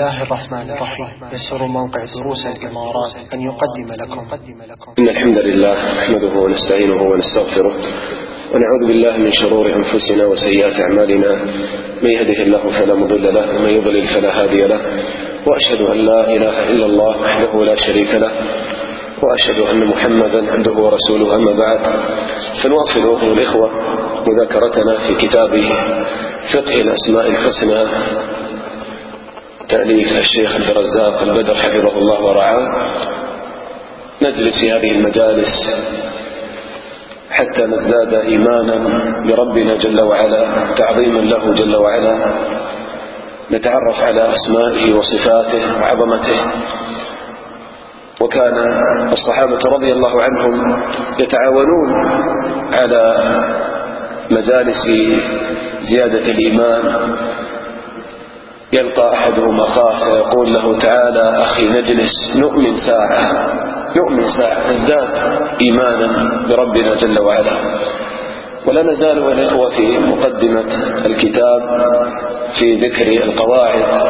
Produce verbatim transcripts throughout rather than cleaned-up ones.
الله الرحمن الرحيم. يسر موقع دروس الإمارات أن يقدم لكم إن الحمد لله نحمده ونستعينه ونستغفره ونعوذ بالله من شرور أنفسنا وسيئات أعمالنا، من يهده الله فلا مضل له ومن يضلل فلا هادي له، وأشهد أن لا إله إلا الله وحده لا شريك له، وأشهد أن محمدا عبده ورسوله. أما بعد، فنواصل أيها الإخوة مذاكرتنا في كتاب فقه الأسماء الحسنى تأليف الشيخ عبد الرزاق البدر حفظه الله ورعاه. نجلس في هذه المجالس حتى نزداد إيمانا بربنا جل وعلا، تعظيما له جل وعلا، نتعرف على أسمائه وصفاته وعظمته. وكان الصحابة رضي الله عنهم يتعاونون على مجالس زيادة الإيمان. يلقى أحدهم أخاه فيقول له: تعالى أخي نجلس نؤمن ساعة نؤمن ساعة نزداد إيمانا بربنا جل وعلا. ولا نزال والإخوة في مقدمة الكتاب في ذكر القواعد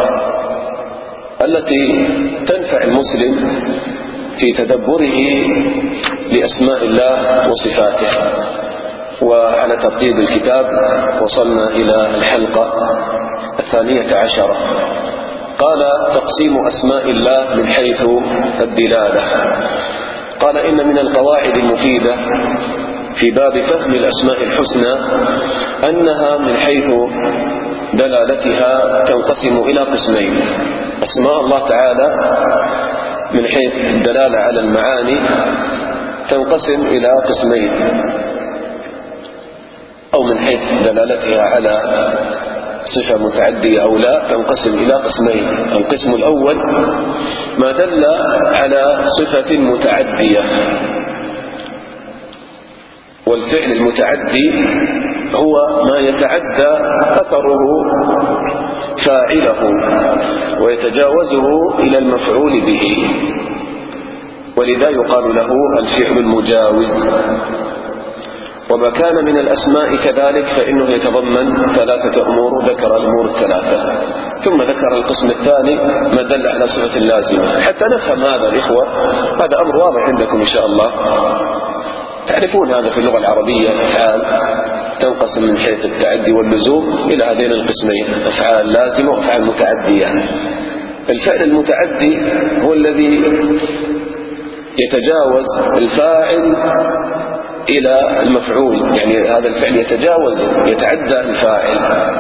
التي تنفع المسلم في تدبره لأسماء الله وصفاته. وعلى ترتيب الكتاب وصلنا إلى الحلقة الثانية عشرة. قال: تقسيم أسماء الله من حيث الدلالة. قال: إن من القواعد المفيدة في باب فهم الأسماء الحسنى أنها من حيث دلالتها تنقسم إلى قسمين. أسماء الله تعالى من حيث الدلالة على المعاني تنقسم إلى قسمين، أو من حيث دلالتها على صفة متعدية أو لا تنقسم إلى قسمين. القسم الأول ما دل على صفة متعدية، والفعل المتعدي هو ما يتعدى أثره فاعله ويتجاوزه إلى المفعول به، ولذا يقال له الفعل المجاوز. وما كان من الأسماء كذلك فإنه يتضمن ثلاثة أمور، ذكر الأمور الثلاثة ثم ذكر القسم الثاني ما دل على صفة لازمة. حتى نفهم هذا الإخوة، هذا أمر واضح عندكم إن شاء الله، تعرفون هذا في اللغة العربية. أفعال تنقسم من حيث التعدي واللزوم إلى هذين القسمين: أفعال لازمة وأفعال متعدية. الفعل المتعدي هو الذي يتجاوز الفاعل إلى المفعول، يعني هذا الفعل يتجاوز يتعدى الفاعل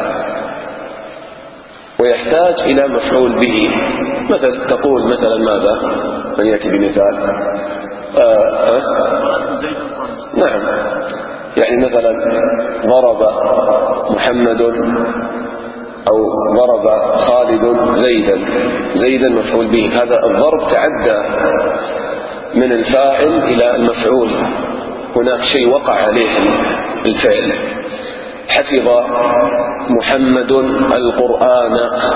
ويحتاج إلى مفعول به. مثل تقول مثلا ماذا؟ من يأتي بمثال؟ آه آه نعم، يعني مثلا ضرب محمد أو ضرب خالد زيدا. زيدا مفعول به، هذا الضرب تعدى من الفاعل إلى المفعول، هناك شيء وقع عليه الفعل. حفظ محمد القرآن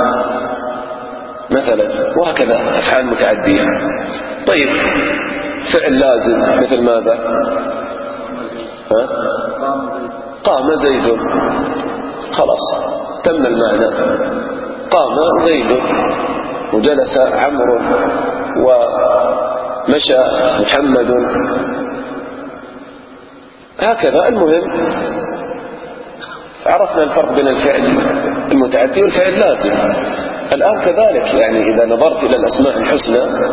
مثلا، وهكذا أفعال متعدية. طيب، فعل لازم مثل ماذا؟ ها؟ قام زيد، خلاص تم المعنى. قام زيد وجلس عمرو ومشى محمد، هكذا. المهم عرفنا الفرق بين الفعل المتعدي والفعل اللازم. الآن كذلك، يعني إذا نظرت إلى الأسماء الحسنى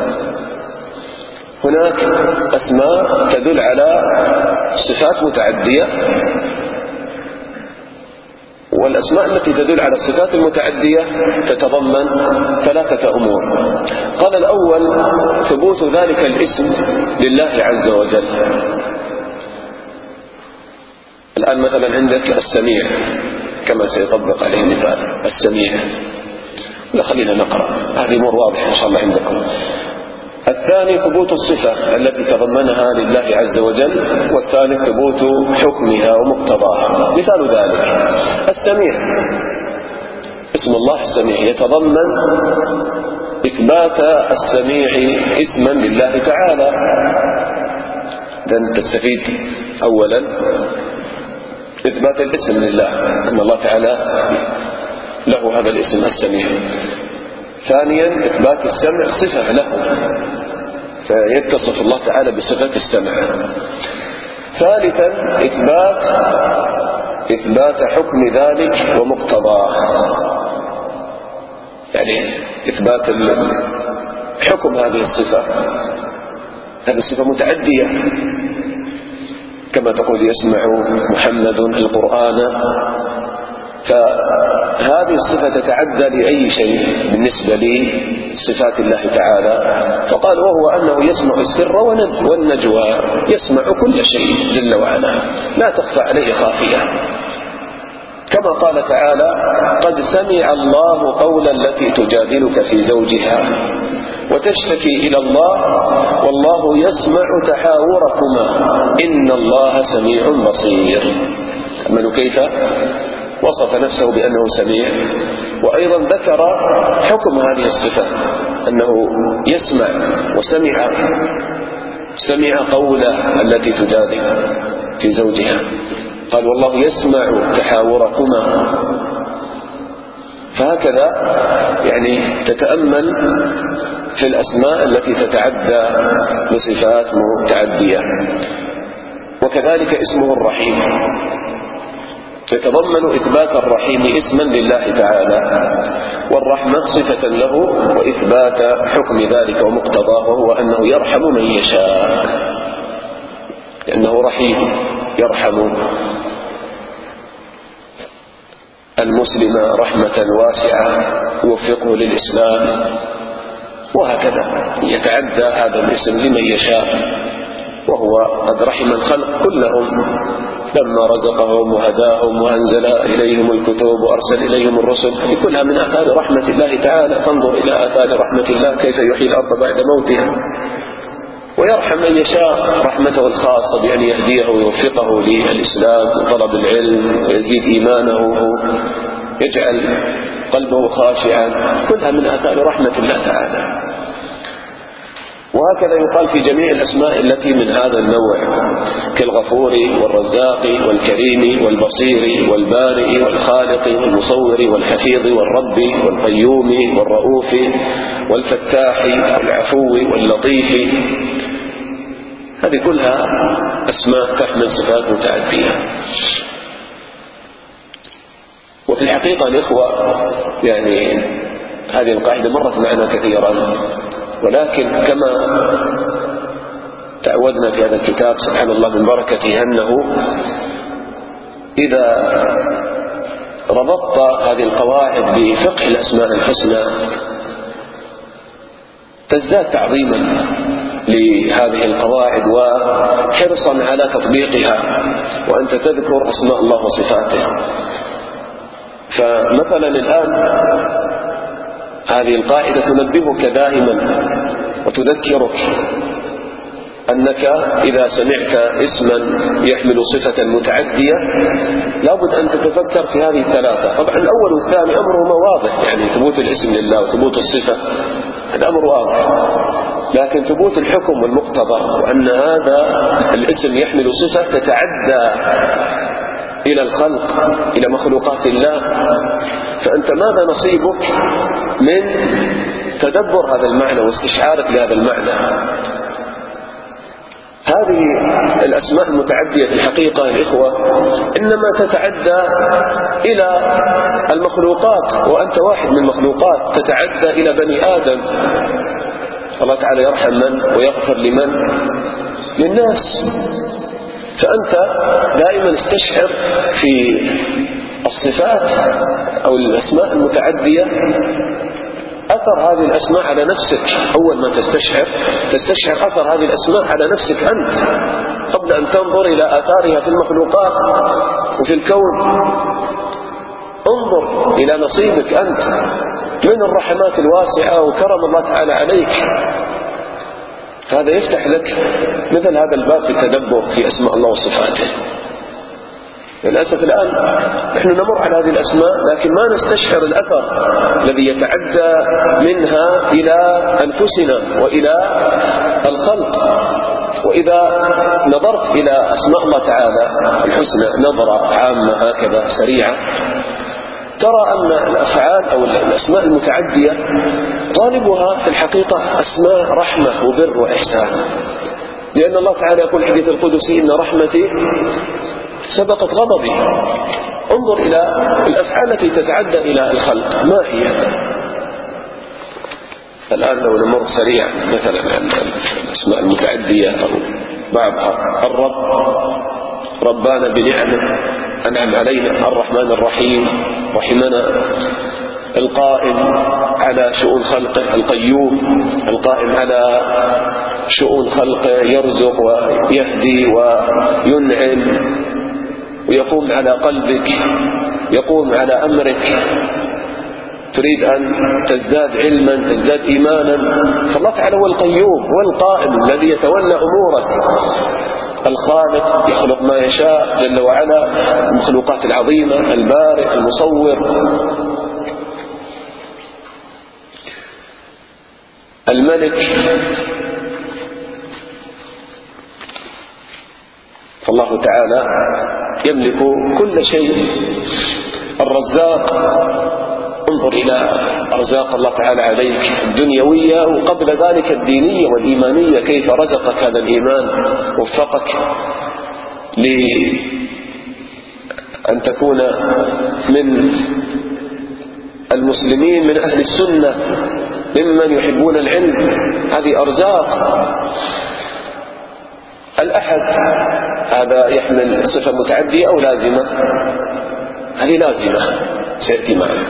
هناك أسماء تدل على صفات متعدية، والأسماء التي تدل على الصفات المتعدية تتضمن ثلاثة أمور. قال: الأول ثبوت ذلك الاسم لله عز وجل. الآن مثلا عندك السميع، كما سيطبق عليه المثال السميع. لا، خلينا نقرأ، هذه أمور واضحة إن شاء الله عندكم. الثاني ثبوت الصفة التي تضمنها لله عز وجل، والثالث ثبوت حكمها ومقتضاها. مثال ذلك السميع، اسم الله السميع يتضمن إثبات السميع اسما لله تعالى. إذن تستفيد أولا إثبات الاسم لله، أن الله تعالى له هذا الاسم السميع. ثانيا إثبات السمع صفة له، فيتصف الله تعالى بصفة السمع. ثالثا إثبات إثبات حكم ذلك ومقتضاه، يعني إثبات حكم هذه الصفة. هذه الصفة متعدية، كما تقول يسمع محمد القرآن، فهذه الصفة تتعدى لأي شيء بالنسبة لصفات الله تعالى. فقال وهو أنه يسمع السر والنجوى، يسمع كل شيء جل وعلا، لا تخفى عليه خافية. كما قال تعالى قد سمع الله قولا التي تجادلك في زوجها وتشتكي إلى الله والله يسمع تحاوركما إن الله سميع بصير. أمنوا كيف وصف نفسه بأنه سميع، وأيضا ذكر حكم هذه الصفة أنه يسمع، وسمع سمع قوله التي تجادل في زوجها، قال والله يسمع تحاوركما. فهكذا يعني تتأمل في الأسماء التي تتعدى بصفات متعدية. وكذلك اسمه الرحيم يتضمن إثبات الرحيم اسما لله تعالى، والرحمة صفة له، وإثبات حكم ذلك ومقتضاه، وهو أنه يرحم من يشاء، لأنه رحيم يرحم المسلم رحمة واسعة يوفقه للإسلام، وهكذا يتعدى هذا الاسم لمن يشاء، وهو قد رحم الخلق كلهم لما رزقهم وهداهم وأنزل إليهم الكتب وأرسل إليهم الرسل. هذه كلها من آثار رحمة الله تعالى. فانظر إلى آثار رحمة الله كيف يحيي الأرض بعد موتها. ويرحم من يشاء رحمته الخاصة بأن يهديه ويوفقه للإسلام وطلب العلم ويزيد إيمانه، يجعل قلبه خاشعا، كلها من آثار رحمة الله تعالى. وهكذا يقال في جميع الأسماء التي من هذا النوع، كالغفور والرزاق والكريم والبصير والبارئ والخالق والمصور والحفيظ والرب والقيوم والرؤوف والفتاح والعفو واللطيف. هذه كلها أسماء تحمل صفات متعدية. وفي الحقيقة الإخوة يعني هذه القاعدة مرت معنا كثيرا، ولكن كما تعودنا في هذا الكتاب سبحان الله من بركته أنه إذا ربطت هذه القواعد بفقه الأسماء الحسنى تزداد تعظيما لهذه القواعد وحرصا على تطبيقها، وأنت تذكر أسماء الله وصفاته. فمثلا الآن هذه القاعدة تنبهك دائما وتذكرك أنك إذا سمعت اسما يحمل صفة متعدية لابد أن تتفكر في هذه الثلاثة. طبعا الأول والثاني أمرهما واضح، يعني ثبوت الاسم لله وثبوت الصفة هذا أمر واضح، لكن ثبوت الحكم والمقتضى، وأن هذا الاسم يحمل صفة تتعدى إلى الخلق إلى مخلوقات الله، فأنت ماذا نصيبك من تدبر هذا المعنى واستشعارك لهذا المعنى؟ هذه الأسماء المتعدية في الحقيقة الإخوة إنما تتعدى إلى المخلوقات، وأنت واحد من المخلوقات، تتعدى إلى بني آدم. الله تعالى يرحم من ويغفر لمن؟ للناس. فأنت دائما استشعر في الصفات أو الأسماء المتعدية أثر هذه الأسماء على نفسك. أول ما تستشعر تستشعر أثر هذه الأسماء على نفسك أنت قبل أن تنظر إلى آثارها في المخلوقات وفي الكون. انظر إلى نصيبك أنت من الرحمات الواسعة وكرم الله تعالى عليك، هذا يفتح لك مثل هذا الباب في التدبر في أسماء الله وصفاته. للأسف الآن نحن نمر على هذه الأسماء لكن ما نستشعر الأثر الذي يتعدى منها إلى أنفسنا وإلى الخلق. وإذا نظرت إلى أسماء الله تعالى الحسنى نظرة عامة هكذا سريعة، ترى أن الأفعال أو الأسماء المتعدية غالبها في الحقيقة أسماء رحمة وبر وإحسان، لأن الله تعالى يقول الحديث القدسي إن رحمتي سبقت غضبي. انظر إلى الأفعال التي تتعدى إلى الخلق ما هي. الآن لو نمر سريعا مثلا عن الأسماء المتعدية أو بعضها: الرب، ربانا بنعمه أنعم علينا، الرحمن الرحيم رحمنا، القائم على شؤون خلقه، القيوم القائم على شؤون خلقه، يرزق ويهدي وينعم ويقوم على قلبك، يقوم على أمرك، تريد أن تزداد علما تزداد إيمانا، فالله تعالى هو القيوم، هو القائم الذي يتولى أمورك، الخالق يخلق ما يشاء جل وعلا، المخلوقات العظيمة، البارئ المصور، الملك. فالله تعالى يملك كل شيء. الرزاق، انظر إلى أرزاق الله تعالى عليك الدنيوية وقبل ذلك الدينية والإيمانية، كيف رزقك هذا الإيمان، وفقك لأن تكون من المسلمين من أهل السنة ممن يحبون العلم. هذه أرزاق. الأحد هذا يحمل صفة متعدية أو لازمة؟ هذه لازمة سيأتي معنا.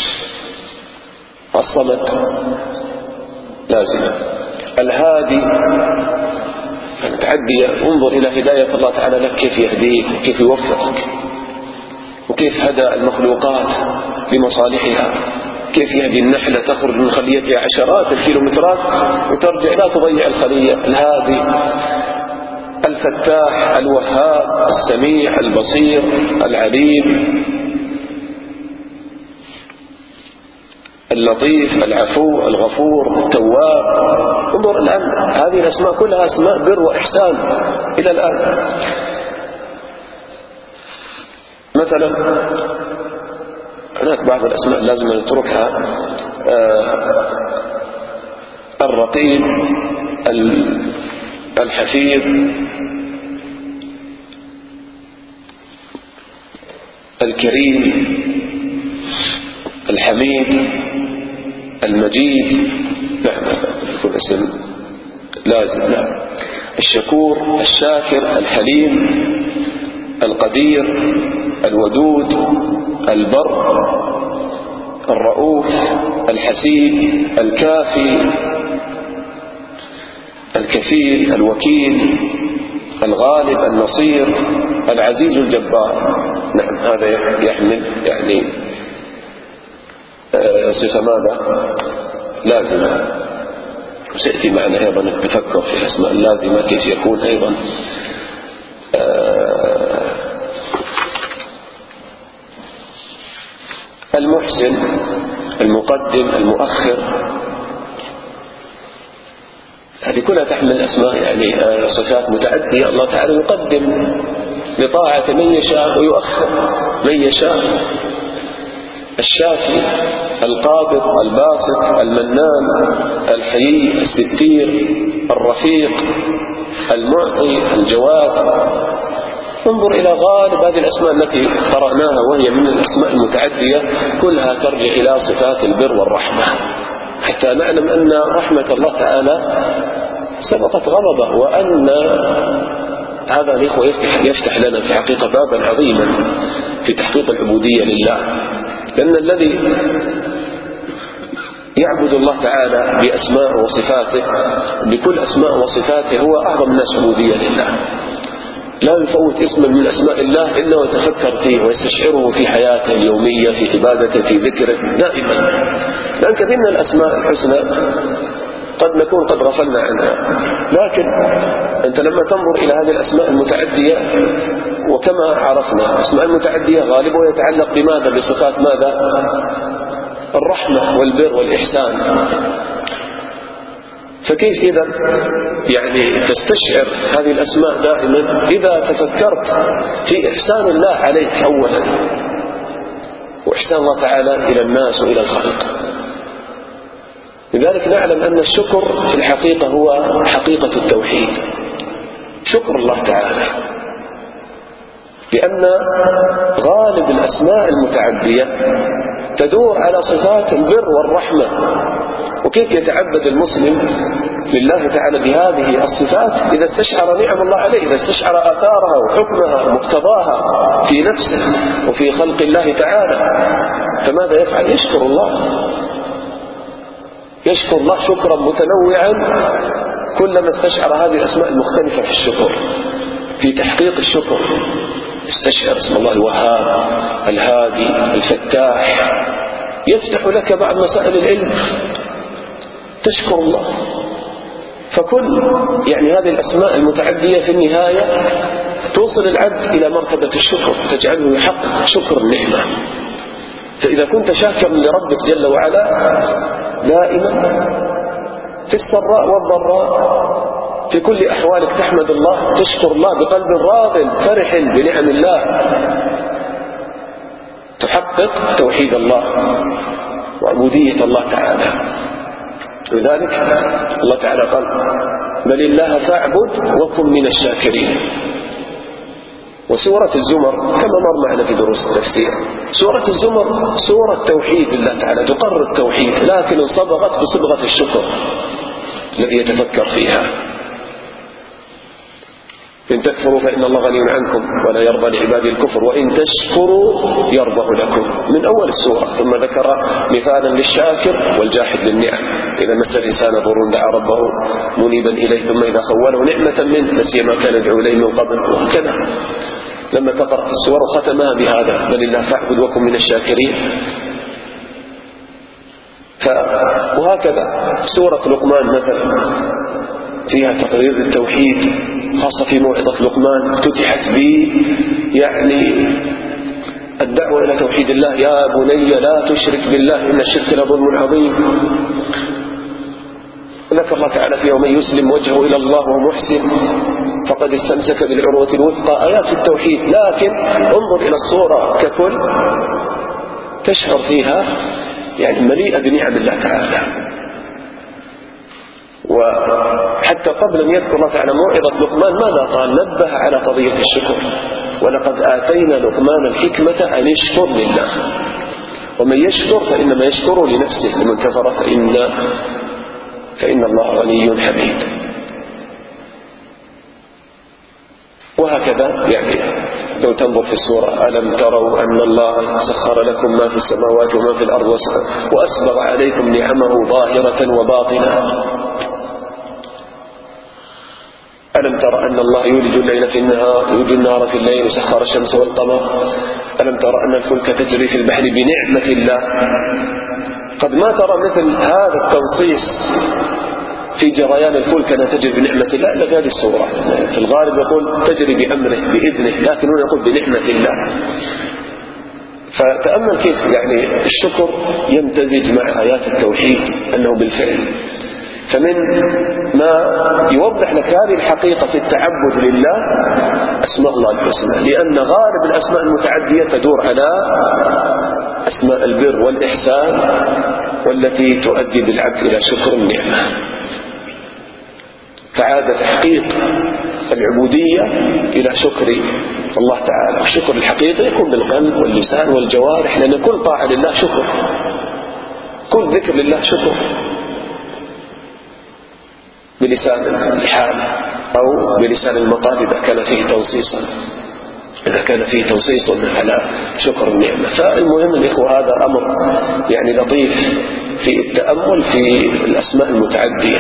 الصمد لازمة. الهادي متعدية، انظر إلى هداية الله تعالى لك، كيف يهديك وكيف يوفقك وكيف هدى المخلوقات لمصالحها، كيف يهدي النحلة تخرج من خليتها عشرات الكيلومترات وترجع لا تضيع الخلية. الهادي. الفتاح، الوهاب، السميع، البصير، العليم، اللطيف، العفو، الغفور، التواب. انظر الآن هذه الأسماء كلها أسماء بر وإحسان إلى الآن. مثلا هناك بعض الأسماء لازم نتركها: آه الرقيب، الحفيظ، الكريم، الحميد، المجيد. نعم يكون اسم لازم. نعم. الشكور، الشاكر، الحليم، القدير، الودود، البر، الرؤوف، الحسيب، الكافي، الكفيل، الوكيل، الغالب، النصير، العزيز، الجبار. نعم هذا يحمل يعني صفة ماذا؟ لازمة. وسيأتي معنا أيضا التفكر في الأسماء اللازمة كيف يكون أيضا. المحسن، المقدم، المؤخر، هذه كلها تحمل أسماء يعني صفات متعدية. الله تعالى يقدم لطاعة من يشاء ويؤخر من يشاء. الشافي، القابض، الباسط، المنان، الحيي، الستير، الرفيق، المعطي، الجواد. انظر إلى غالب هذه الأسماء التي قرأناها وهي من الأسماء المتعدية كلها ترجع إلى صفات البر والرحمة، حتى نعلم أن رحمة الله تعالى سبقت غضبه، وأن هذا الإخوة يفتح لنا في حقيقة بابا عظيما في تحقيق العبودية لله. لأن الذي يعبد الله تعالى بأسماء وصفاته بكل أسماء وصفاته هو أعظم الناس عبودية لله. لا يفوت اسما من أسماء الله إلا ويتفكر فيه ويستشعره في حياته اليومية، في عبادته، في ذكره دائما. لأن كثير من الأسماء الحسنى قد نكون قد غفلنا عنها، لكن أنت لما تنظر إلى هذه الأسماء المتعدية، وكما عرفنا الأسماء المتعدية غالبا يتعلق بماذا؟ بصفات ماذا؟ الرحمة والبر والإحسان. فكيف إذا يعني تستشعر هذه الأسماء دائما إذا تفكرت في إحسان الله عليك أولا، وإحسان الله تعالى إلى الناس وإلى الخلق. لذلك نعلم أن الشكر في الحقيقة هو حقيقة التوحيد، شكر الله تعالى، لأن غالب الأسماء المتعدية تدور على صفات البر والرحمة. وكيف يتعبد المسلم لله تعالى بهذه الصفات إذا استشعر نعم الله عليه، إذا استشعر آثارها وحكمها ومقتضاها في نفسه وفي خلق الله تعالى؟ فماذا يفعل؟ يشكر الله، يشكر الله شكرا متنوعا كلما استشعر هذه الأسماء المختلفة في الشكر، في تحقيق الشكر. استشعر اسم الله الوهاب، الهادي، الفتاح، يفتح لك بعض مسائل العلم، تشكر الله. فكل يعني هذه الأسماء المتعدية في النهاية توصل العبد إلى مرتبة الشكر، تجعله يحقق شكر النعمة. فإذا كنت شاكرا لربك جل وعلا دائما في السراء والضراء، في كل أحوالك تحمد الله، تشكر الله بقلب راض فرح بنعم الله، تحقق توحيد الله وعبودية الله تعالى. لذلك الله تعالى قال: بل الله فاعبد وكن من الشاكرين. وسورة الزمر كما مر معنا في دروس التفسير، سورة الزمر سورة توحيد الله تعالى، تقرر التوحيد، لكن صبغت بصبغة الشكر الذي يتفكر فيها. إن تكفروا فإن الله غني عنكم ولا يرضى لعباده الكفر وإن تشكروا يرضى لكم، من أول السورة. ثم ذكر مثالا للشاكر والجاحد للنعم: إذا مس الإنسان ضر دعا ربه منيبا إليه ثم إذا خوله نعمة منه نسي ما كان يدعو إليه من قبل، وهكذا لما تقرأ في السور ختمها بهذا: بل الله فاعبد وكن من الشاكرين. ف... وهكذا سورة لقمان مثلا فيها تقرير التوحيد، خاصة في موعظة لقمان فتحت ب يعني الدعوة إلى توحيد الله: يا بني لا تشرك بالله إن الشرك لظلم عظيم. ذكر الله تعالى فيها: ومن يسلم وجهه إلى الله وهو محسن فقد استمسك بالعروة الوثقى. آيات التوحيد، لكن انظر إلى الصورة ككل تشعر فيها يعني مليئة بنعم الله تعالى. وحتى قبل أن يذكر الله تعالى موعظة لقمان ماذا قال؟ نبه على قضية الشكر: ولقد آتينا لقمان الحكمة أن يشكر لله، ومن يشكر فإنما يشكر لنفسه، ومن كفر فإن فإن الله غني حميد. وهكذا يعني لو تنظر في السورة: ألم تروا أن الله سخر لكم ما في السماوات وما في الأرض وأسبغ عليكم نعمه ظاهرة وباطنة. ألم تر أن الله يولج الليل في النهار يولج النهار في الليل وسخر الشمس والقمر. ألم تر أن الفلك تجري في البحر بنعمة الله. قد ما ترى مثل هذا التنصيص في جريان الفلك أنها تجري بنعمة الله إلا في هذه السورة. في الغالب يقول تجري بأمره بإذنه، لكن هنا يقول بنعمة الله. فتأمل كيف يعني الشكر يمتزج مع آيات التوحيد أنه بالفعل. فمن ما يوضح لك هذه الحقيقة في التعبد لله أسماء الله الحسنى، لأن غالب الأسماء المتعدية تدور على أسماء البر والإحسان والتي تؤدي بالعبد إلى شكر النعمة. فعاد تحقيق العبودية إلى شكر الله تعالى. الشكر الحقيقي يكون بالقلب واللسان والجوارح، لأن كل طاعة لله شكر، كل ذكر لله شكر، بلسان الحال أو بلسان المقال إذا كان فيه تنصيصا إذا كان فيه تنصيص على شكر النعمة. فالمهم الإخوة هذا أمر يعني لطيف في التأمل في الأسماء المتعدية.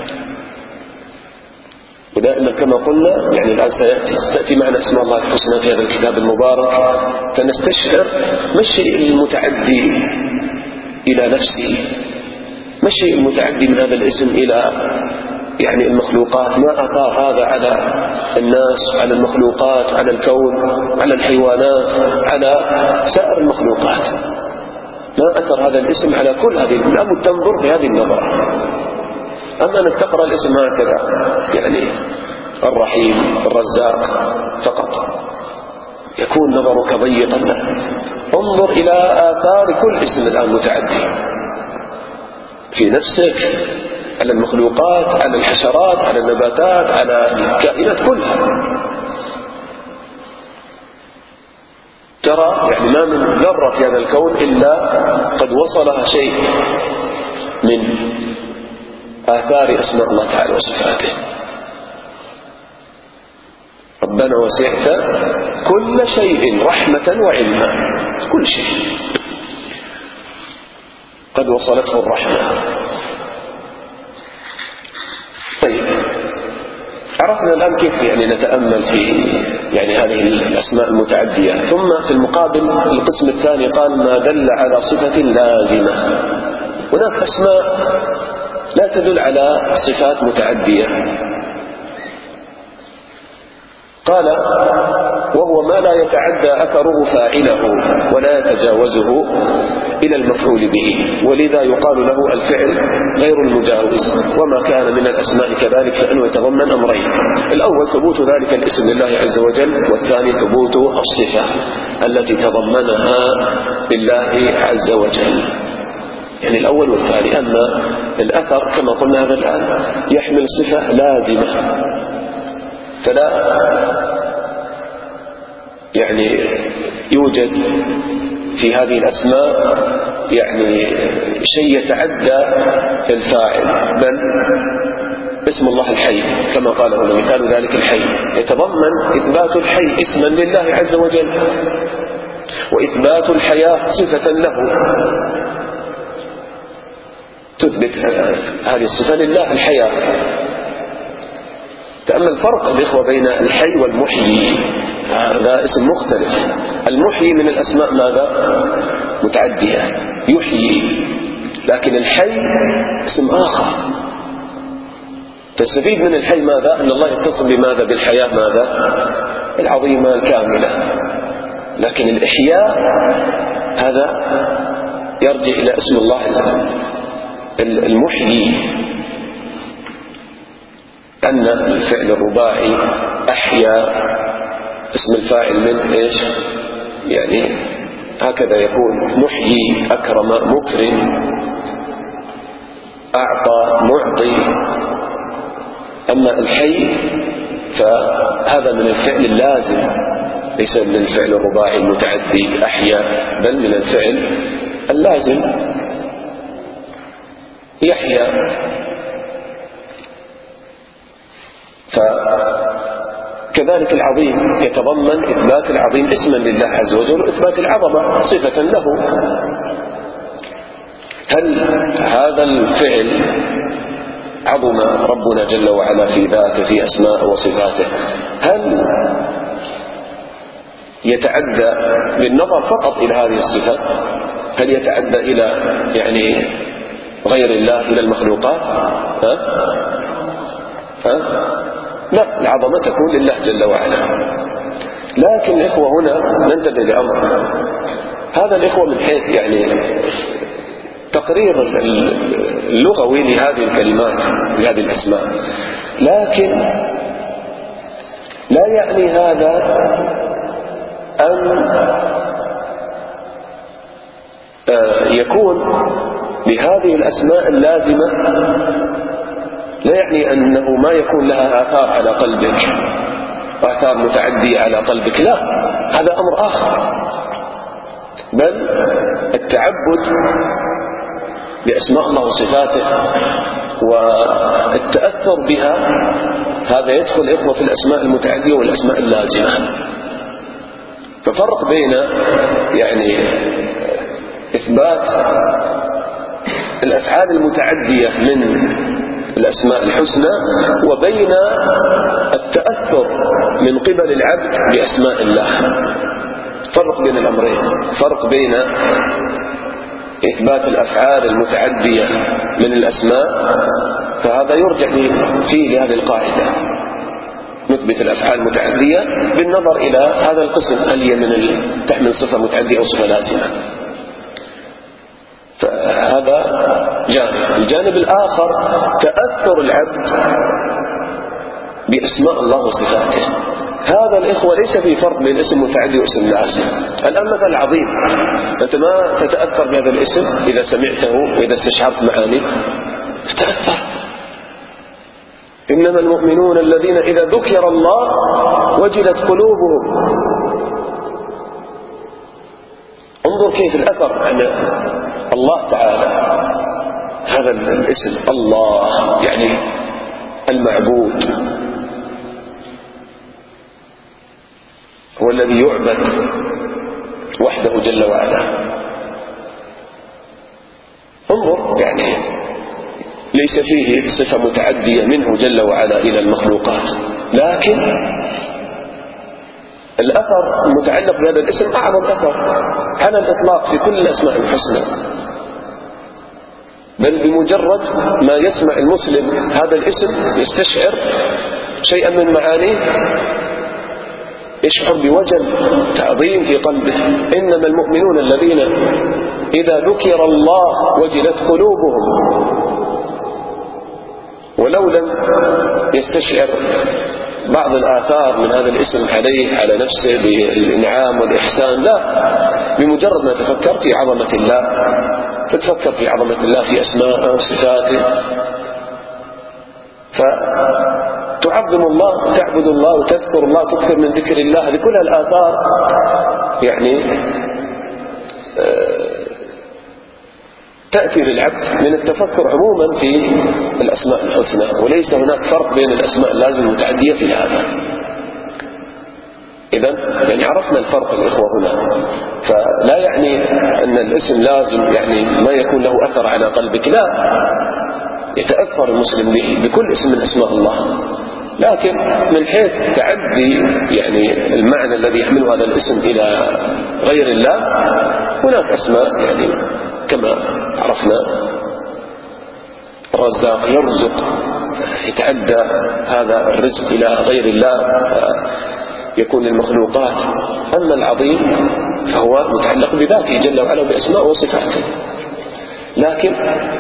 ودائما كما قلنا يعني الآن ستأتي معنا اسماء الله الحسنى في هذا الكتاب المبارك، فنستشعر ما الشيء المتعدي إلى نفسي، ما الشيء المتعدي من هذا الاسم إلى يعني المخلوقات، ما أثار هذا على الناس، على المخلوقات، على الكون، على الحيوانات، على سائر المخلوقات. ما أثر هذا الاسم على كل هذه، لابد تنظر بهذه النظرة. أما أنك تقرأ الاسم هكذا يعني الرحيم الرزاق فقط يكون نظرك ضيقا. انظر إلى آثار كل اسم الآن متعدي، في نفسك، على المخلوقات، على الحشرات، على النباتات، على الكائنات كلها. ترى يعني ما من ذرة في هذا الكون إلا قد وصلها شيء من آثار أسماء الله تعالى وصفاته. ربنا وسعت كل شيء رحمة وعلما، كل شيء قد وصلته الرحمة. طيب، عرفنا الآن كيف يعني نتأمل في يعني هذه الأسماء المتعدية. ثم في المقابل القسم الثاني قال ما دل على صفة لازمة. هناك أسماء لا تدل على صفات متعدية. قال وهو ما لا يتعدى أثره فاعله ولا يتجاوزه إلى المفعول به، ولذا يقال له الفعل غير المجاوز. وما كان من الأسماء كذلك فإنه يتضمن أمرين: الأول ثبوت ذلك الاسم لله عز وجل، والثاني ثبوت الصفة التي تضمنها لله عز وجل. يعني الأول والثاني. أما الأثر كما قلنا هذا الآن يحمل صفة لازمة، فلا يعني يوجد في هذه الأسماء يعني شيء يتعدى الفاعل، بل اسم الله الحي كما قال هنا مثال ذلك الحي يتضمن إثبات الحي اسما لله عز وجل، وإثبات الحياة صفة له، تثبت هذه الصفة لله الحياة. تأمل فرق الإخوة بين الحي والمحيي، هذا اسم مختلف. المحيي من الأسماء ماذا؟ متعدية، يحيي. لكن الحي اسم آخر، تستفيد من الحي ماذا؟ أن الله يتصل بماذا؟ بالحياة ماذا؟ العظيمة الكاملة. لكن الإحياء هذا يرجع إلى اسم الله المحيي، أن الفعل الرباعي أحيا اسم الفاعل من إيش؟ يعني هكذا يكون: محيي، أكرم، مكرم، أعطى، معطي. أما الحي فهذا من الفعل اللازم، ليس من الفعل الرباعي المتعدي أحيا، بل من الفعل اللازم يحيا. فكذلك العظيم يتضمن إثبات العظيم اسما لله عز وجل، وإثبات العظمة صفة له. هل هذا الفعل عظم ربنا جل وعلا في ذاته في أسماء وصفاته، هل يتعدى بالنظر فقط إلى هذه الصفة؟ هل يتعدى إلى يعني غير الله، إلى المخلوقات؟ ها؟ ها؟ لا، العظمة تكون لله جل وعلا. لكن الإخوة هنا ننتبه لأمر، هذا الإخوة من حيث يعني تقرير اللغوي لهذه الكلمات لهذه الأسماء، لكن لا يعني هذا أن يكون بهذه الأسماء اللازمة، لا يعني أنه ما يكون لها آثار على قلبك، آثار متعدية على قلبك، لا، هذا أمر آخر. بل التعبد بأسماء الله وصفاته والتأثر بها هذا يدخل إخوة في الأسماء المتعدية والأسماء اللازمة. ففرق بين يعني إثبات الأفعال المتعدية من الأسماء الحسنى وبين التأثر من قبل العبد بأسماء الله. فرق بين الأمرين، فرق بين إثبات الأفعال المتعدية من الأسماء، فهذا يرجع فيه لهذه القاعدة: نثبت الأفعال المتعدية بالنظر إلى هذا القسم، هل هي من تحمل صفة متعدية أو صفة لازمة. فهذا جانب. الجانب الآخر تأثر العبد بأسماء الله وصفاته، هذا الإخوة ليس في فرق بين اسم متعدي واسم لازم. الآن مثل عظيم، أنت ما تتأثر بهذا الاسم إذا سمعته وإذا استشعرت معانيه تتأثر. إنما المؤمنون الذين إذا ذكر الله وجلت قلوبهم. انظر كيف الأثر عن الله تعالى. هذا الاسم الله يعني المعبود، هو الذي يعبد وحده جل وعلا. انظر يعني ليس فيه صفة متعدية منه جل وعلا إلى المخلوقات، لكن الأثر المتعلق بهذا الاسم أعظم أثر على الإطلاق في كل الأسماء الحسنى. بل بمجرد ما يسمع المسلم هذا الاسم يستشعر شيئا من معانيه، يشعر بوجل تعظيم في قلبه. إنما المؤمنون الذين إذا ذكر الله وجلت قلوبهم. ولو لم يستشعر بعض الآثار من هذا الاسم عليه على نفسه بالإنعام والإحسان، لا، بمجرد ما تفكر في عظمة الله، تتفكر في عظمة الله في أسماءه وصفاته، فتعظم الله وتعبد الله وتذكر الله وتكثر من ذكر الله. هذه كلها الآثار يعني تأتي للعبد من التفكر عموما في الأسماء الحسنى، وليس هناك فرق بين الأسماء اللازمة والمتعدية في هذا. إذن يعني عرفنا الفرق الإخوة هنا. فلا يعني أن الاسم لازم يعني ما يكون له أثر على قلبك، لا، يتأثر المسلم به بكل اسم من أسماء الله، لكن من حيث تعدي يعني المعنى الذي يحمله هذا الاسم إلى غير الله، هناك أسماء يعني كما عرفنا الرزاق يرزق، يتعدى هذا الرزق إلى غير الله، يكون للمخلوقات. أما العظيم فهو متعلق بذاته جل وعلا بأسماء وصفاته. لكن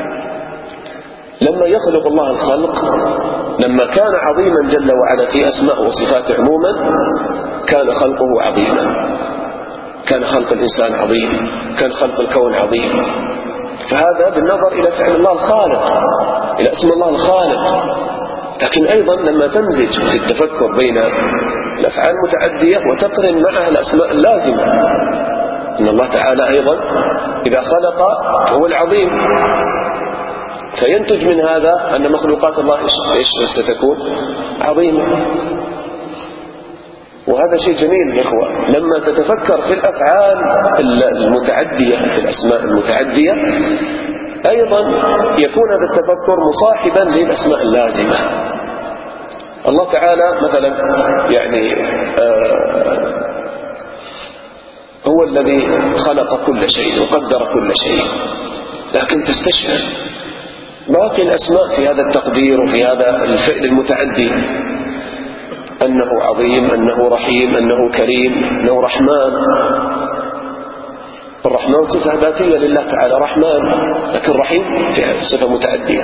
لما يخلق الله الخلق، لما كان عظيما جل وعلا في أسماء وصفاته عموما، كان خلقه عظيما، كان خلق الإنسان عظيم، كان خلق الكون عظيم. فهذا بالنظر إلى فعل الله الخالق، إلى اسم الله الخالق. لكن أيضا لما تمزج في التفكر بين الأفعال المتعدية وتقرن معها الأسماء اللازمة، إن الله تعالى أيضا إذا خلق هو العظيم، فينتج من هذا أن مخلوقات الله إيش ستكون عظيمة. وهذا شيء جميل يا إخوة، لما تتفكر في الأفعال المتعدية، في الأسماء المتعدية، أيضا يكون هذا التفكر مصاحبا للأسماء اللازمة. الله تعالى مثلا يعني آه هو الذي خلق كل شيء وقدر كل شيء، لكن تستشعر باقي الأسماء في هذا التقدير وفي هذا الفعل المتعدي، أنه عظيم، أنه رحيم، أنه كريم، أنه رحمن. الرحمن صفة ذاتية لله تعالى، رحمن، لكن رحيم صفة متعدية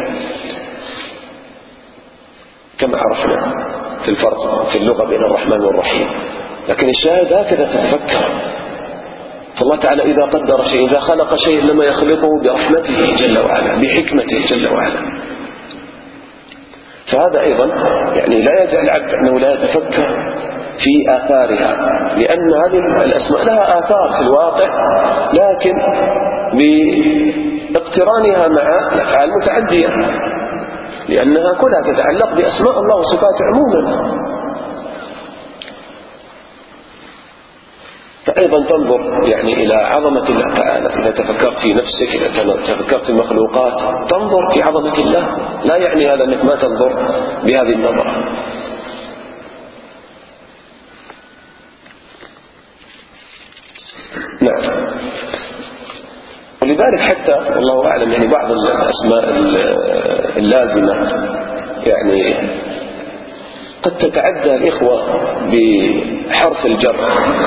كما عرفنا في الفرق في اللغة بين الرحمن والرحيم. لكن الشاهد هكذا تتفكر. فالله تعالى إذا قدر شيء، إذا خلق شيء، لما يخلقه برحمته جل وعلا، بحكمته جل وعلا. فهذا أيضا يعني لا يجعل العبد أنه لا يتفكر في آثارها، لأن هذه الأسماء لها آثار في الواقع، لكن باقترانها مع الأفعال المتعدية، لأنها كلها تتعلق بأسماء الله وصفاته عموما. فأيضا تنظر يعني إلى عظمة الله تعالى. إذا تفكرت في نفسك، إذا تفكرت في المخلوقات، تنظر في عظمة الله. لا يعني هذا أنك ما تنظر بهذه النظرة. نعم. ولذلك حتى والله أعلم يعني بعض الأسماء اللازمة يعني قد تتعدى الإخوة بحرف الجر.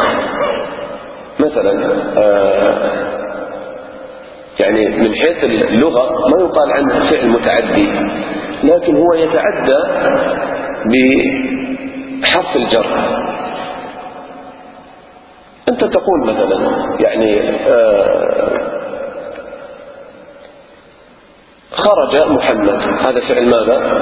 مثلا آه يعني من حيث اللغة ما يقال عنه فعل متعدي، لكن هو يتعدى حرف الجر. أنت تقول مثلا يعني آه خرج محمد، هذا فعل ماذا؟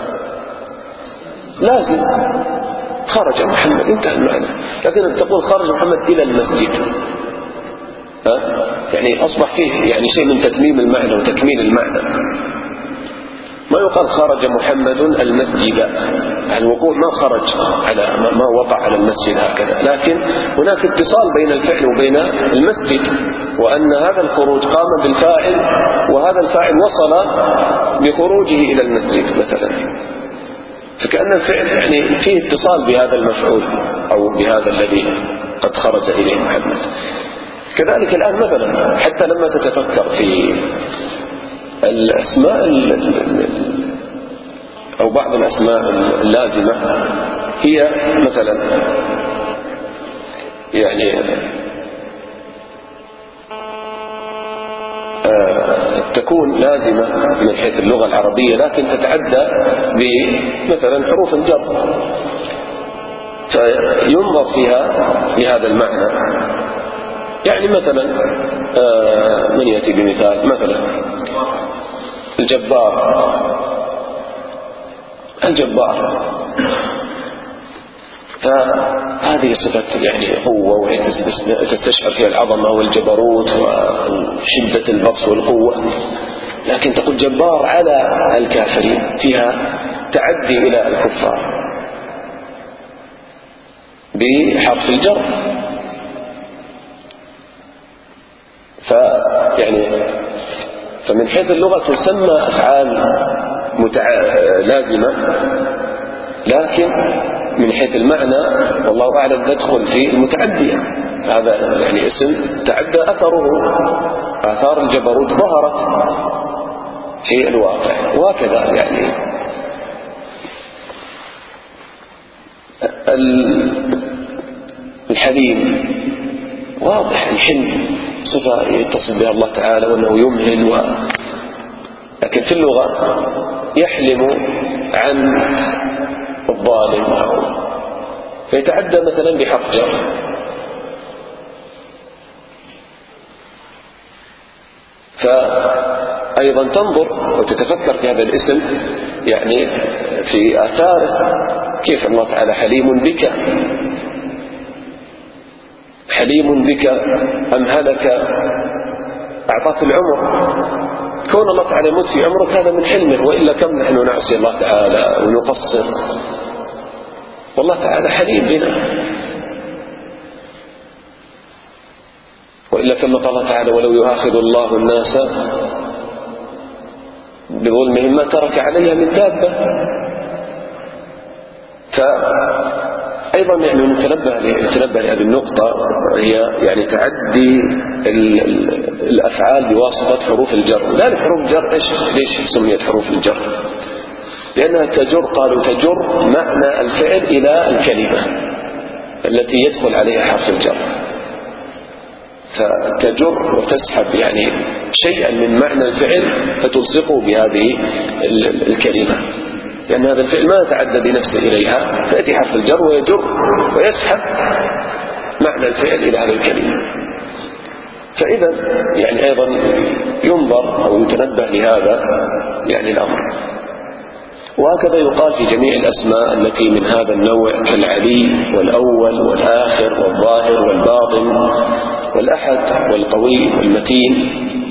لازم، خرج محمد، انتهى المعنى. لكن أنت تقول خرج محمد إلى المسجد، ها؟ يعني أصبح فيه يعني شيء من تتميم المعنى وتكميل المعنى. ما يقال خرج محمد المسجد، يعني الوقوع ما خرج على ما وقع على المسجد هكذا، لكن هناك اتصال بين الفعل وبين المسجد، وأن هذا الخروج قام بالفاعل، وهذا الفاعل وصل بخروجه إلى المسجد مثلا، فكأن الفعل يعني فيه اتصال بهذا المفعول أو بهذا الذي قد خرج إليه محمد. كذلك الآن مثلا حتى لما تتفكر في الأسماء أو بعض الأسماء اللازمة، هي مثلا يعني آه تكون لازمة من حيث اللغة العربية، لكن تتعدى بمثلا حروف الجر، فينظر فيها لهذا المعنى. يعني مثلا آه من يأتي بمثال مثلا الجبار، الجبار فهذه صفة يعني قوة، وتستشعر فيها العظمة والجبروت وشدة البطش والقوة، لكن تقول جبار على الكافرين، فيها تعدي إلى الكفار بحرف الجر. فيعني فمن حيث اللغة تسمى أفعال متع... لازمة، لكن من حيث المعنى والله أعلم تدخل في المتعدية. هذا يعني اسم تعدى أثره، آثار الجبروت ظهرت في الواقع، وهكذا يعني الحليم واضح، الحلم صفة يتصل بها الله تعالى وأنه يمهل و... لكن في اللغة يحلم عن الظالم أو فيتعدى مثلا بحرف جر. فأيضا تنظر وتتفكر في هذا الاسم يعني في آثاره، كيف الله تعالى حليم بك، حليم بك أمهلك أعطاك العمر، كون الله تعالى يمد في عمرك هذا من حلمه، وإلا كم نحن نعصي الله تعالى ونقصر، والله تعالى حليم بنا. وإلا كما قال الله تعالى ولو يؤاخذ الله الناس بظلمهم ما ترك عليها من دابة. فأيضا يعني نتنبه نتنبه لهذه النقطة، هي يعني تعدي الأفعال بواسطة حروف الجر. لا حروف الجر إيش ليش سميت حروف الجر؟ لأنها تجر، قالوا تجر معنى الفعل إلى الكلمة التي يدخل عليها حرف الجر، فتجر وتسحب يعني شيئا من معنى الفعل فتلصقه بهذه الكلمة، لأن هذا الفعل ما يتعدى بنفسه إليها، فيأتي حرف الجر ويجر ويسحب معنى الفعل إلى هذه الكلمة. فإذا يعني أيضا ينظر أو يتنبه لهذا يعني الأمر. وهكذا يقال في جميع الأسماء التي من هذا النوع كالعلي والأول والآخر والظاهر والباطن والأحد والقوي والمتين،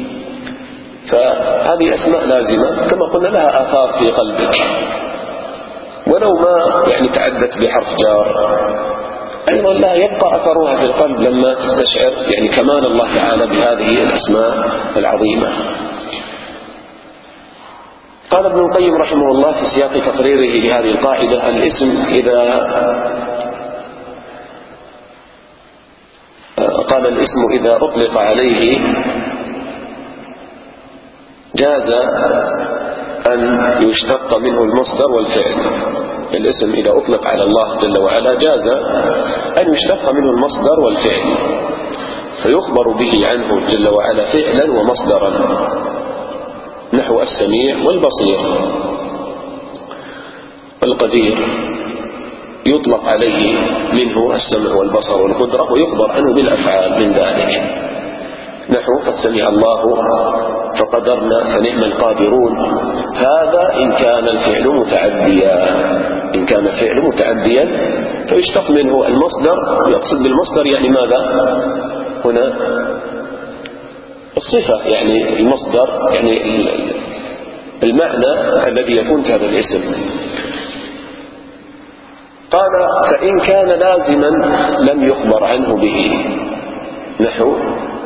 فهذه أسماء لازمة كما قلنا لها آثار في قلبك، ولو ما يعني تعدت بحرف جار أيضا لا يبقى أثرها في القلب لما تستشعر يعني كمال الله تعالى بهذه الأسماء العظيمة. قال ابن القيم رحمه الله في سياق تقريره لهذه القاعدة: الاسم إذا قال الاسم إذا أطلق عليه جاز أن يشتق منه المصدر والفعل. الاسم إذا أطلق على الله جل وعلا جاز أن يشتق منه المصدر والفعل، فيخبر به عنه جل وعلا فعلا ومصدرا، نحو السميع والبصير والقدير يطلق عليه منه السمع والبصر والقدرة ويخبر عنه بالأفعال من ذلك، نحو قد سمع الله فقدرنا فنعم القادرون. هذا إن كان الفعل متعديا، إن كان الفعل متعديا فيشتق منه المصدر، يقصد بالمصدر يعني ماذا هنا؟ الصفة، يعني المصدر يعني المعنى الذي يكون في هذا الاسم. قال فإن كان لازما لم يخبر عنه به، نحو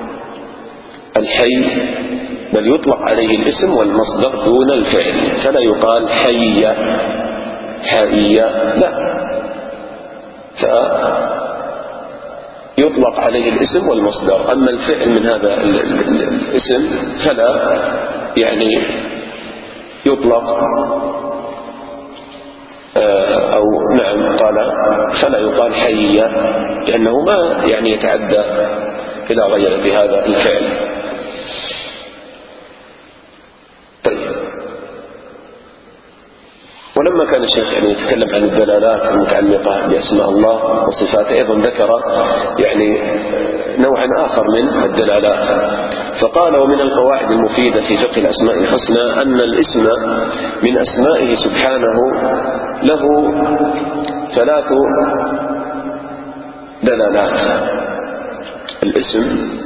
الحي بل يطلق عليه الاسم والمصدر دون الفعل، فلا يقال حي حي، لا، فيطلق عليه الاسم والمصدر. أما الفعل من هذا الاسم فلا يعني يطلق أو نعم قال فلا يقال حي، لأنه ما يعني يتعدى إلى غير بهذا الفعل. طيب، ولما كان الشيخ يعني يتكلم عن الدلالات المتعلقة بأسماء الله وصفاته، أيضا ذكر يعني نوعا آخر من الدلالات، فقال ومن القواعد المفيدة في فقه الأسماء الحسنى أن الاسم من أسمائه سبحانه له ثلاث دلالات. الاسم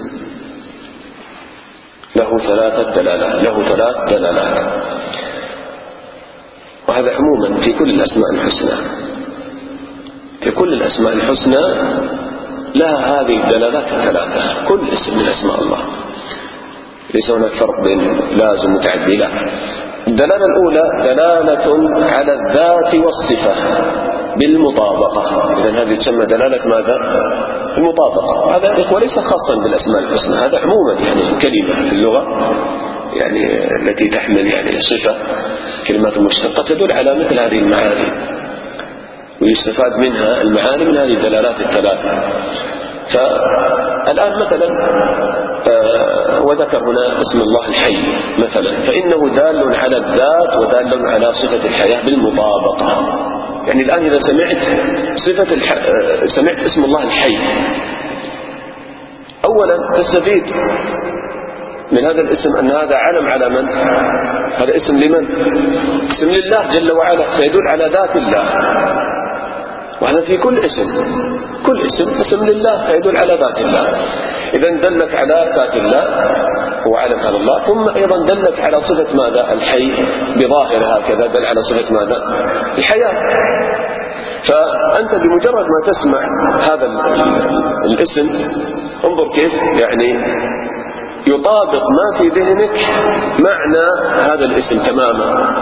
له ثلاثة دلالات، له ثلاث دلالات، وهذا عموما في كل الأسماء الحسنى، في كل الأسماء الحسنى لها هذه الدلالات الثلاثة، كل اسم من أسماء الله، ليس هناك فرق بين لازم ومتعدي، لا. الدلالة الأولى دلالة على الذات والصفة بالمطابقة، إذن هذه تسمى دلالة ماذا؟ المطابقة. هذا إخوة ليس خاصا بالأسماء الحسنى، هذا عموما يعني كلمة في اللغة يعني التي تحمل يعني صفة، كلمات مشتقة تدل على مثل هذه المعاني، ويستفاد منها المعاني من هذه الدلالات الثلاثة. فالآن مثلا وذكر هنا اسم الله الحي مثلا، فإنه دال على الذات ودال على صفة الحياة بالمطابقة. يعني الآن إذا سمعت صفة الح... سمعت اسم الله الحي، أولا تستفيد من هذا الاسم أن هذا علم على من؟ هذا اسم لمن؟ اسم لله جل وعلا، فيدل على ذات الله، وهذا في كل اسم، كل اسم اسم لله فيدل على ذات الله. إذن دلك على ذات الله هو علم على الله، ثم أيضا دلك على صفة ماذا؟ الحي بظاهر هكذا، دل على صفة ماذا؟ الحياة. فأنت بمجرد ما تسمع هذا الاسم انظر كيف يعني يطابق ما في ذهنك معنى هذا الاسم تماما،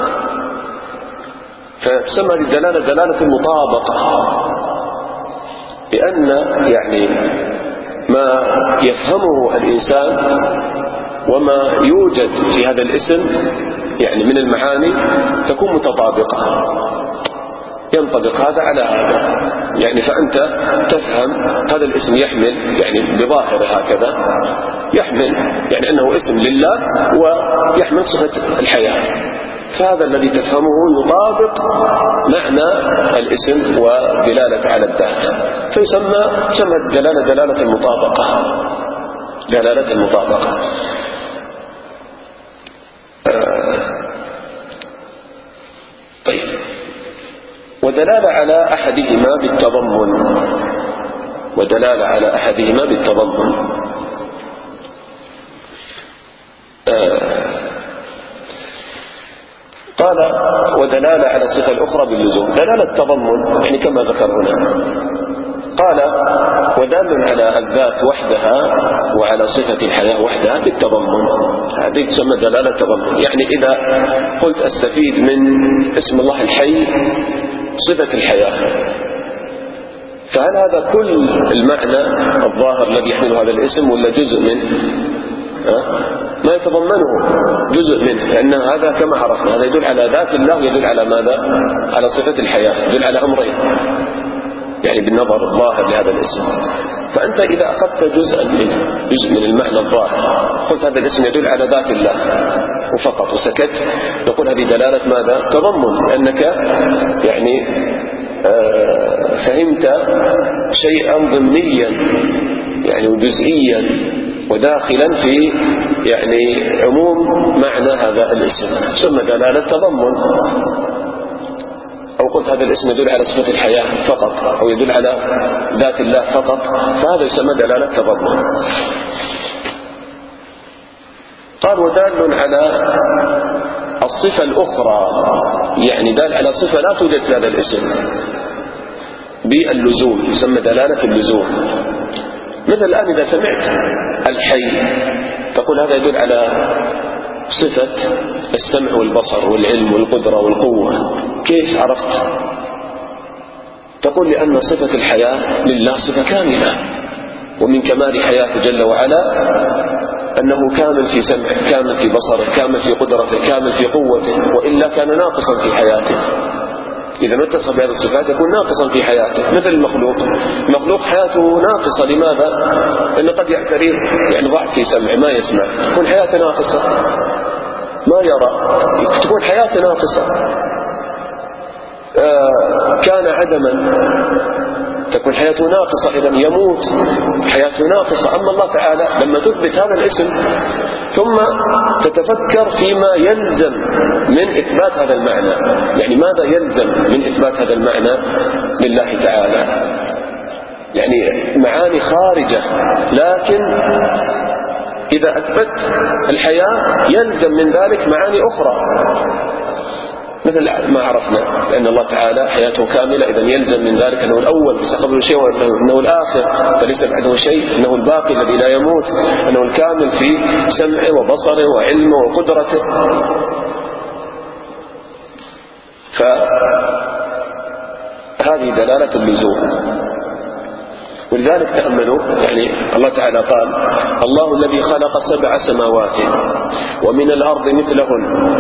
فتسمى الدلالة دلالة المطابقة، لأن يعني ما يفهمه الإنسان وما يوجد في هذا الاسم يعني من المعاني تكون متطابقة، ينطبق هذا على هذا. يعني فأنت تفهم هذا الاسم يحمل يعني بظاهر هكذا، يحمل يعني أنه اسم لله ويحمل صفة الحياة، فهذا الذي تفهمه يطابق معنى الاسم ودلالة على الذات، فيسمى سمى الدلالة دلالة المطابقة، دلالة المطابقة. آه طيب، ودلالة على أحدهما بالتضمن، ودلالة على أحدهما بالتضمن. آه قال ودلالة على الصفة الأخرى باللزوم، دلالة تضمن يعني كما ذكر هنا. قال ودال على الذات وحدها وعلى صفة الحياة وحدها بالتضمن، هذه تسمى دلالة تضمن. يعني إذا قلت أستفيد من اسم الله الحي صفة الحياة، فهل هذا كل المعنى الظاهر الذي يحمله هذا الاسم ولا جزء منه؟ أه؟ ما يتضمنه جزء منه، لأن هذا كما عرفنا هذا يدل على ذات الله ويدل على ماذا؟ على صفة الحياة، يدل على أمرين يعني بالنظر الظاهر لهذا الاسم. فأنت إذا أخذت جزءا منه، جزء من المعنى الظاهر، قلت هذا الاسم يدل على ذات الله وفقط وسكت، نقول هذه دلالة ماذا؟ تضمن، لأنك يعني فهمت شيئا ضمنيا يعني وجزئيا وداخلا في يعني عموم معنى هذا الاسم، ثم دلالة تضمن. أو قلت هذا الاسم يدل على صفة الحياة فقط أو يدل على ذات الله فقط، فهذا يسمى دلالة تضمن. قال ودال على الصفة الأخرى، يعني دال على صفة لا توجد في هذا الاسم باللزوم، يسمى دلالة اللزوم. مثل الآن إذا سمعت الحي تقول هذا يدل على صفة السمع والبصر والعلم والقدرة والقوة. كيف عرفت؟ تقول لأن صفة الحياة لله صفة كاملة، ومن كمال حياته جل وعلا أنه كامل في سمعه، كامل في بصره، كامل في قدرته، كامل في قوته، وإلا كان ناقصا في حياته. إذا ما اتصف بهذه الصفات يكون ناقصا في حياته. مثل المخلوق، المخلوق حياته ناقصة. لماذا؟ لأنه قد يعتريه يعني ضعف في سمعه، ما يسمع، تكون حياته ناقصة. ما يرى، تكون حياته ناقصة. آه كان عدما، تكون حياته ناقصة، إذا يموت حياته ناقصة. أما الله تعالى لما تثبت هذا الاسم ثم تتفكر فيما يلزم من إثبات هذا المعنى، يعني ماذا يلزم من إثبات هذا المعنى لله تعالى، يعني معاني خارجة. لكن إذا أثبت الحياة يلزم من ذلك معاني أخرى، مثل ما عرفنا لأن الله تعالى حياته كاملة، إذن يلزم من ذلك أنه الأول ليس قبله شيء، وأنه الآخر فليس بعده شيء، أنه الباقي الذي لا يموت، أنه الكامل في سمعه وبصره وعلمه وقدرته. فهذه دلالة اللزوم. ولذلك تأملوا يعني الله تعالى قال الله الذي خلق سبع سماوات ومن الأرض مثلهن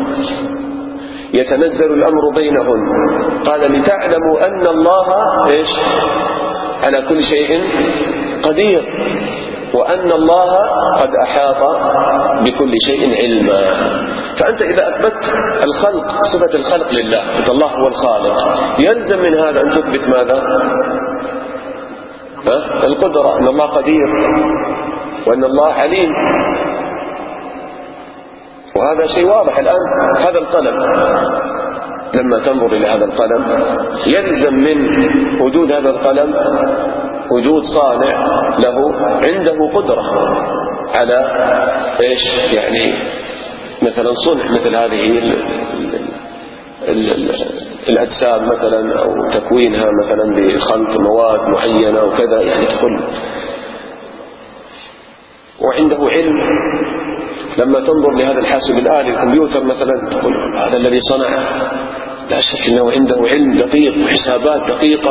يتنزل الأمر بينهن، قال لتعلموا أن الله إيش على كل شيء قدير، وأن الله قد أحاط بكل شيء علما. فأنت إذا أثبت الخلق، صفة الخلق لله، أنت الله هو الخالق، يلزم من هذا أن تثبت ماذا؟ القدرة، أن الله قدير وأن الله عليم. وهذا شيء واضح. الآن هذا القلم لما تنظر إلى هذا القلم يلزم من وجود هذا القلم وجود صانع له عنده قدرة على إيش يعني مثلا صنع مثل هذه ال ال ال الأجسام مثلا، أو تكوينها مثلا بخلط مواد معينة وكذا، يعني تقول وعنده علم. لما تنظر لهذا الحاسب الآلي الكمبيوتر مثلا تقول هذا الذي صنعه لا شك أنه عنده علم دقيق وحسابات دقيقة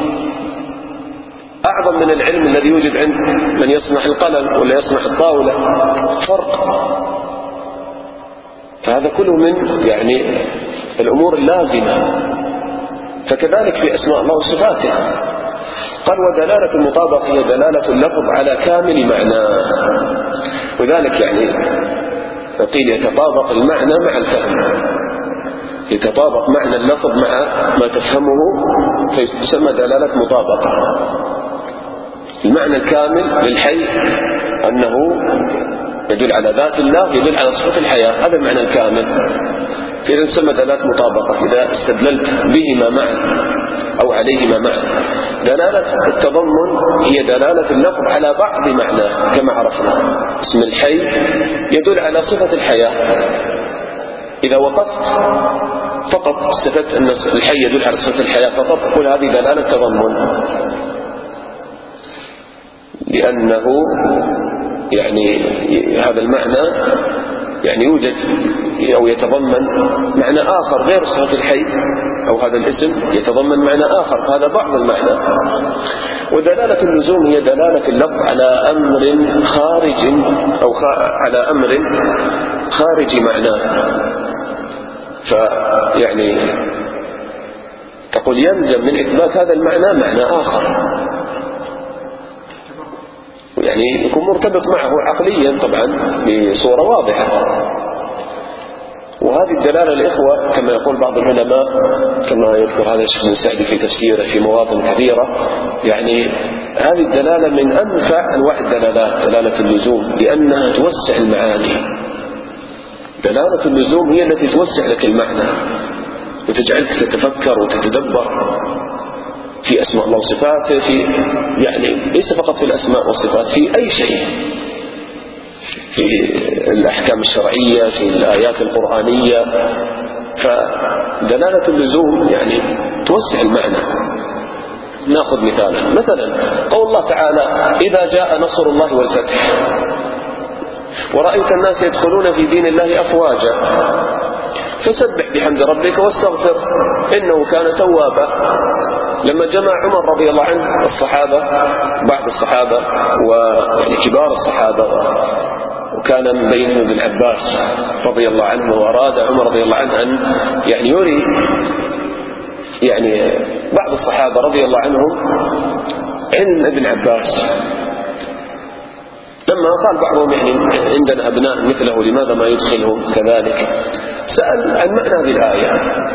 أعظم من العلم الذي يوجد عند من يصنع القلم ولا يصنع الطاولة. فرق. فهذا كله من يعني الأمور اللازمة. فكذلك في أسماء الله وصفاته. قال ودلالة المطابقة هي دلالة اللفظ على كامل معناه، وذلك يعني قيل يتطابق المعنى مع الفهم، يتطابق معنى اللفظ مع ما تفهمه فيسمى دلالة مطابقة. المعنى الكامل للحي أنه يدل على ذات الله، يدل على صفة الحياة، هذا المعنى الكامل، فإذا تسمى دلالة مطابقة إذا استدللت بهما معا أو عليهما معا. دلالة التضمن هي دلالة اللفظ على بعض معناه كما عرفنا. اسم الحي يدل على صفة الحياة، إذا وقفت فقط استفدت أن الحي يدل على صفة الحياة فقط تقول هذه دلالة تضمن، لأنه يعني هذا المعنى يعني يوجد أو يتضمن معنى آخر غير صفة الحي، أو هذا الاسم يتضمن معنى آخر، فهذا بعض المعنى. ودلالة اللزوم هي دلالة اللفظ على أمر خارج أو على أمر خارج معناه. فيعني تقول يلزم من إثبات هذا المعنى معنى آخر، يعني يكون مرتبط معه عقليا طبعا بصورة واضحة. وهذه الدلالة الإخوة كما يقول بعض العلماء، كما يذكر هذا الشيخ بن سعدي في تفسيره في مواطن كثيرة، يعني هذه الدلالة من أنفع أنواع الدلالات، دلالة اللزوم، لأنها توسع المعاني. دلالة اللزوم هي التي توسع لك المعنى وتجعلك تتفكر وتتدبر في أسماء الله وصفاته، في يعني ليس فقط في الأسماء والصفات، في أي شيء، في الأحكام الشرعية، في الآيات القرآنية. فدلالة اللزوم يعني توسع المعنى. نأخذ مثالا، مثلا قول الله تعالى: إذا جاء نصر الله والفتح ورأيت الناس يدخلون في دين الله أفواجا فسبح بحمد ربك واستغفر إنه كان توابا. لما جمع عمر رضي الله عنه الصحابة، بعض الصحابة ويعني كبار الصحابة، وكان بينه ابن عباس رضي الله عنه، وأراد عمر رضي الله عنه أن يعني يري يعني بعض الصحابة رضي الله عنهم علم ابن عباس. لما قال بعضهم يعني عندنا أبناء مثله لماذا ما يدخلهم كذلك، سأل عن معنى هذه الآية.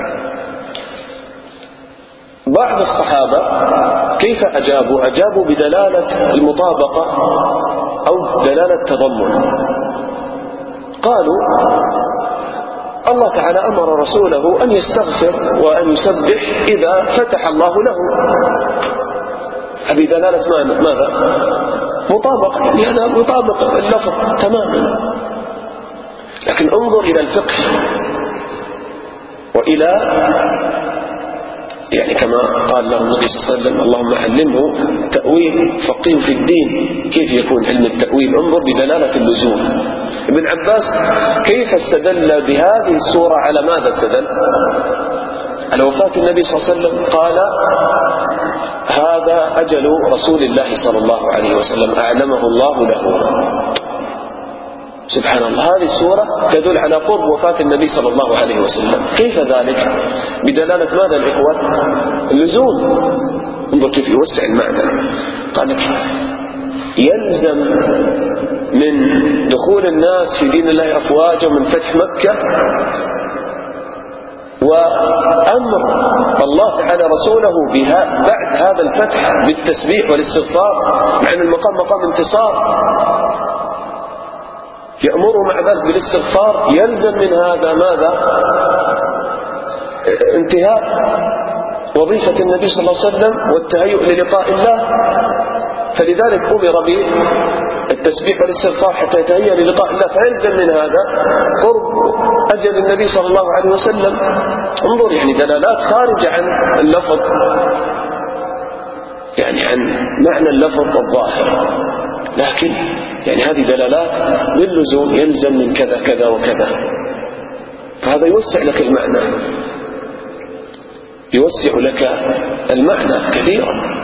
بعض الصحابة كيف أجابوا؟ أجابوا بدلالة المطابقة أو دلالة تضمن. قالوا: الله تعالى أمر رسوله أن يستغفر وأن يسبح إذا فتح الله له. هذه دلالة ماذا؟ مطابقة، يعني هذا مطابق اللفظ تماما. لكن انظر إلى الفقه وإلى يعني كما قال له النبي صلى الله عليه وسلم: اللهم علمه تأويل فقيه في الدين. كيف يكون علم التأويل؟ انظر بدلالة اللزوم. ابن عباس كيف استدل بهذه السورة؟ على ماذا استدل؟ على وفاة النبي صلى الله عليه وسلم. قال: هذا أجل رسول الله صلى الله عليه وسلم أعلمه الله له. سبحان الله، هذه السورة تدل على قرب وفاة النبي صلى الله عليه وسلم. كيف ذلك؟ بدلالة ماذا الإخوة؟ اللزوم. انظر كيف يوسع المعنى. قال لك: يلزم من دخول الناس في دين الله أفواجا من فتح مكة وأمر الله تعالى رسوله بها بعد هذا الفتح بالتسبيح والاستغفار، مع أن المقام مقام انتصار، يأمره مع ذلك بالاستغفار. يلزم من هذا ماذا؟ انتهاء وظيفة النبي صلى الله عليه وسلم والتهيؤ للقاء الله. فلذلك أمر بالتسبيح والاستغفار حتى يتهيأ للقاء الله، فيلزم من هذا قرب أجل النبي صلى الله عليه وسلم. انظر يعني دلالات خارجة عن اللفظ، يعني عن معنى اللفظ الظاهر، لكن يعني هذه دلالات للزوم. يلزم من كذا كذا وكذا، فهذا يوسع لك المعنى، يوسع لك المعنى كثيرا.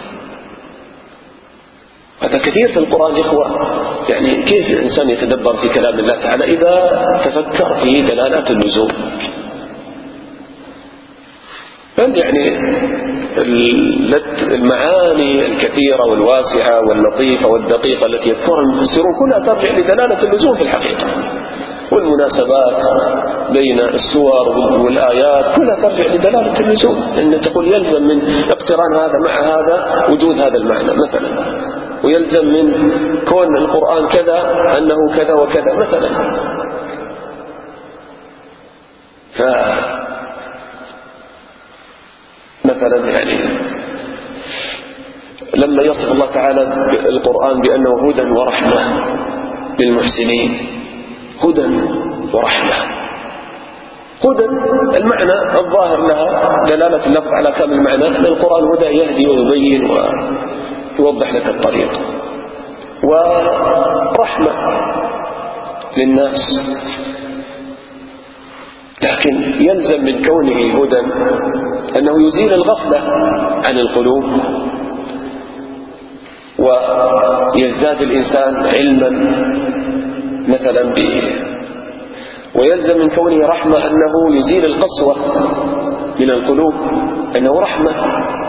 هذا كثير في القرآن إخوة. يعني كيف الإنسان يتدبر في كلام الله تعالى إذا تفكر في دلالات اللزوم؟ بل يعني المعاني الكثيرة والواسعة واللطيفة والدقيقة التي يذكرها المفسرون كلها ترجع لدلالة اللزوم في الحقيقة، والمناسبات بين السور والآيات كلها ترجع لدلالة اللزوم. لأن تقول يلزم من اقتران هذا مع هذا وجود هذا المعنى مثلا، ويلزم من كون القرآن كذا أنه كذا وكذا مثلا. ف مثلا يعني لما يصف الله تعالى القرآن بأنه هدى ورحمة للمحسنين، هدى ورحمة. هدى المعنى الظاهر لها دلالة اللفظ على كامل المعنى، لأن القرآن هدى يهدي ويبين ويوضح لك الطريق، ورحمة للناس. لكن يلزم من كونه هدى أنه يزيل الغفلة عن القلوب ويزداد الإنسان علما مثلا به. ويلزم من كونه رحمة أنه يزيل القسوة من القلوب، أنه رحمة